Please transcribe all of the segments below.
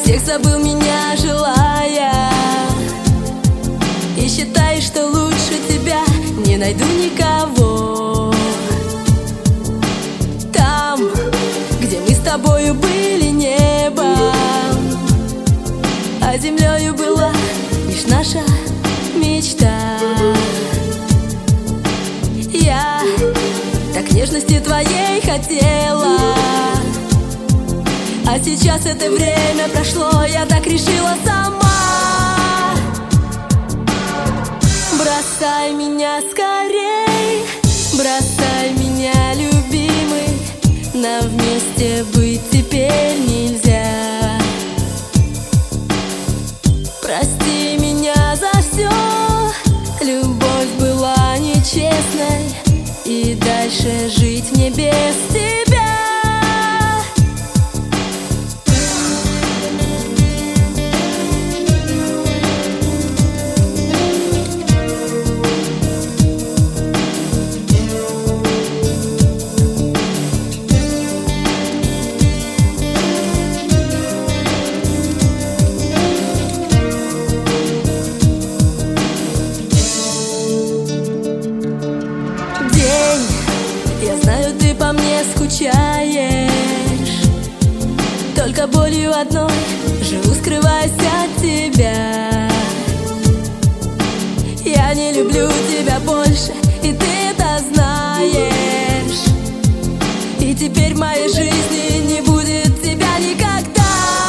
всех забыл меня, желая, и считаешь, что лучше тебя не найду никого. Там, где мы с тобою были небом, а землею была лишь наша мечта. Я так нежности твоей хотела, а сейчас это время прошло, я так решила сама. Бросай меня скорей, бросай меня, любимый, нам вместе быть теперь нельзя. Прости меня за все, любовь была нечестной, и дальше жить мне без тебя. Я знаю, ты по мне скучаешь, только болью одной живу, скрываясь от тебя. Я не люблю тебя больше, и ты это знаешь, и теперь в моей жизни не будет тебя никогда.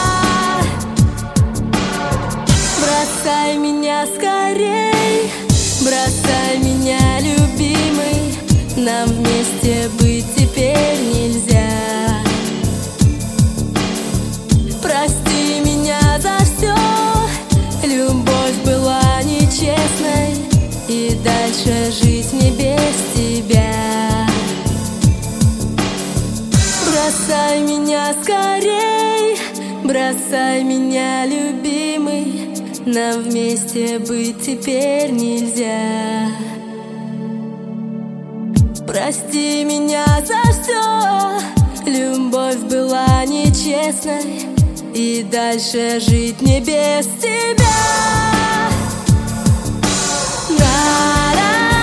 Бросай меня скорей, бросай меня, любимый, нам вместе быть теперь нельзя. Прости меня за все, любовь была нечестной, и дальше жить мне без тебя. Бросай меня скорей, бросай меня, любимый, нам вместе быть теперь нельзя. Прости меня за все, любовь была нечестной, и дальше жить мне без тебя.